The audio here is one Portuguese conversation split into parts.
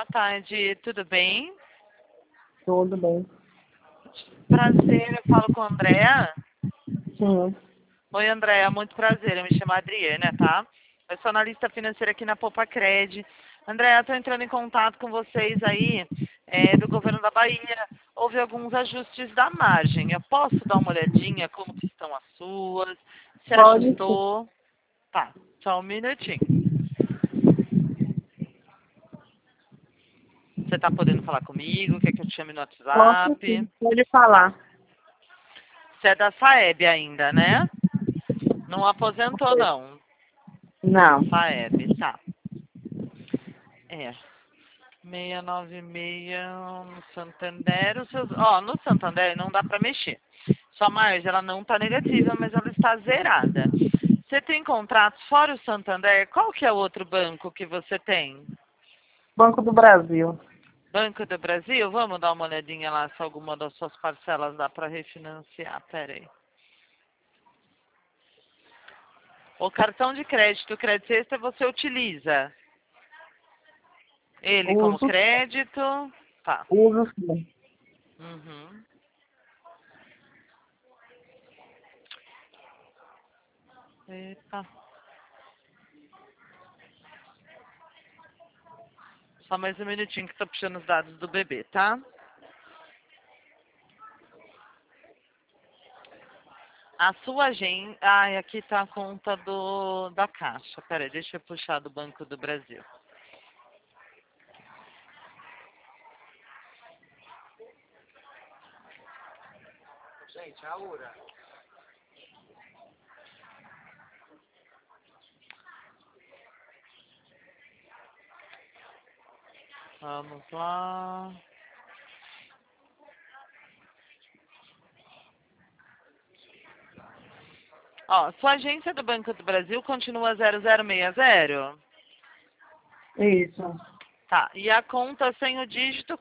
boa tarde, tudo bem? Tudo bem. Prazer, eu falo com a Andréa. Sim. Oi, Andréa, muito prazer, eu me chamo Adriana, tá? Eu sou analista financeira aqui na Poupa-Cred. Andréa, estou entrando em contato com vocês aí do governo da Bahia. Houve alguns ajustes da margem. Eu posso dar uma olhadinha como que estão as suas? Se Pode sim. ajustou? Tá, só um minutinho. Você tá podendo falar comigo? Quer que eu te chame no Posso sim. WhatsApp? Pode Tá. falar. Você é da FAEB ainda, né? Não aposentou, não. Não. FAEB, tá. É. 696 no Santander. No Santander não dá para mexer. Sua margem, ela não está negativa, mas ela está zerada. Você tem contratos fora o Santander? Qual que é o outro banco que você tem? Banco do Brasil. Banco do Brasil? Vamos dar uma olhadinha lá se alguma das suas parcelas dá para refinanciar. Pera aí. O cartão de crédito, crédito extra, você utiliza ele como Uso, crédito? Tá. uso sim. Uhum. Eita. Só mais um minutinho que estou puxando os dados do bebê, tá? A sua agenda... Ai, aqui está a conta da Caixa. Peraí, deixa eu puxar do Banco do Brasil. Gente, a Aura. Vamos lá. Ó, sua agência do Banco do Brasil continua 0060? Isso. Tá. E a conta sem o dígito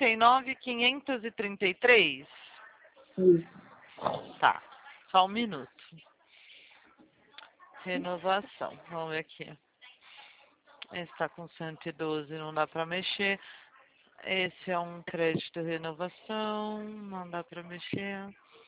49.533? Isso. Tá. Só um minuto. Renovação. Vamos ver aqui. Esse está com 112, não dá para mexer. Esse é um crédito renovação, não dá para mexer.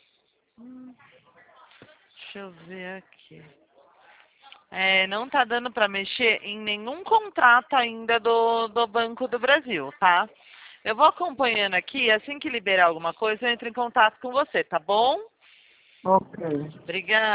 Deixa eu ver aqui. Não tá dando para mexer em nenhum contrato ainda do Banco do Brasil, tá? Eu vou acompanhando aqui, assim que liberar alguma coisa, eu entro em contato com você, tá bom? Ok. Obrigada.